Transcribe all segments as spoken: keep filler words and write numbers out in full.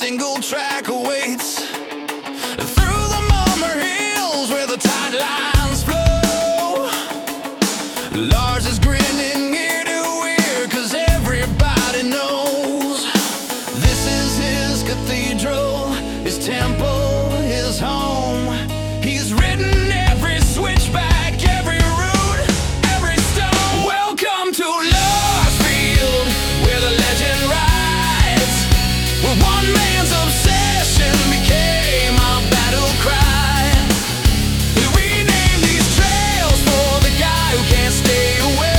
single track awaits. Through the Mummer Hills where the tide lines flow, Lars is grinning ear to ear, 'cause everybody knows this is his cathedral, his temple, his home. He's ridden every switchback, every route, every stone. Welcome to Larsfield, where the legend rides, where one man's obsession became our battle cry. We renamed these trails for the guy who can't stay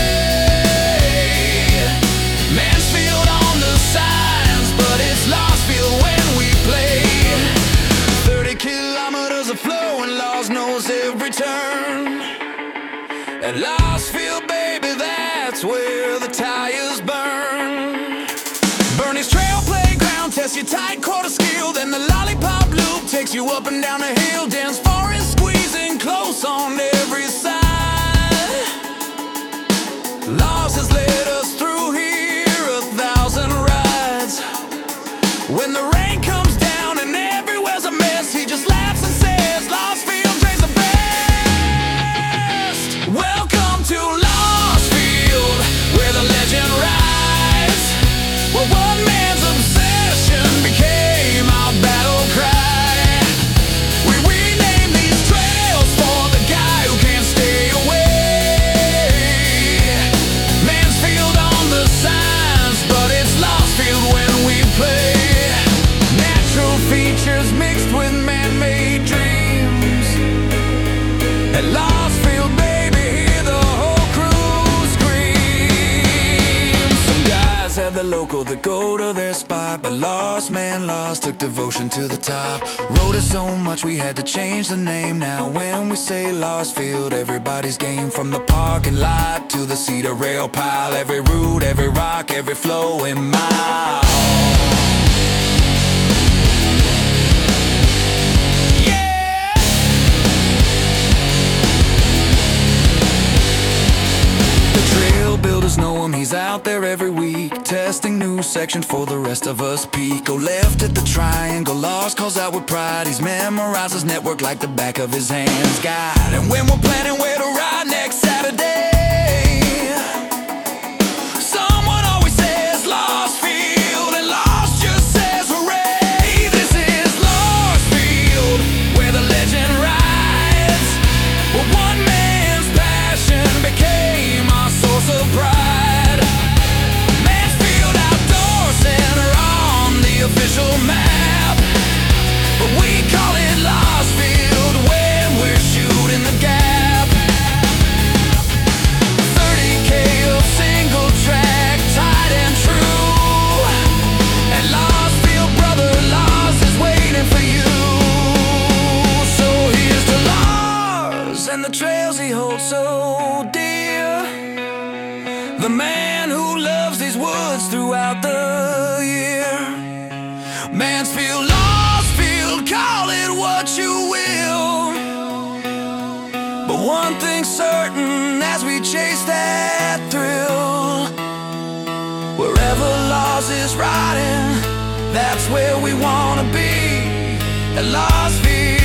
away. Mansfield on the signs, but it's Larsfield when we play. Thirty kilometers of flow and Lars knows every turn. At Larsfield, baby, that's where the tires burn. Bernie's Trail Playground tests your tight quarter skill, then the Lollipop Loop takes you up and down the hill. Dense forest squeezing close on every side. Lars has led us through here a thousand rides. When the rain comes down and everywhere's a mess, he just laughs and says, Larsfield plays the best. Welcome to Larsfield, where the legend rides, where one man's obsession became our battle cry. We renamed these trails for the guy who can't stay away. Mansfield on the signs, but it's Larsfield when we play. Natural features mixed with man-made dreams. At Larsfield, baby, hear the whole crew scream. Some guys have the local that go to their spot, but Lars, man, Lars took devotion to the top. Wrote it so much we had to change the name. Now when we say Larsfield, everybody's game. From the parking lot to the cedar rail pile, every route, every rock, every flowing mile. Trail builders know him, he's out there every week, testing new sections for the rest of us peak. Go left at the triangle, Lars calls out with pride. He's memorized his network like the back of his hands. God, and when we're planning where to ride next Saturday, someone always says Larsfield, and Lars just says hooray. This is Larsfield, where the legend rides, where one man's passion became our source of pride. Mansfield Outdoor Center on the official map, but we call it Larsfield when we're shooting the gap. thirty K of single track, tight and true. And Larsfield, brother, Lars is waiting for you. So here's to Lars and the trails he holds so dear, the man who loves these woods throughout the year. Mansfield, Larsfield, call it what you will, but one thing's certain as we chase that thrill, wherever Lars is riding, that's where we wanna be. At Larsfield.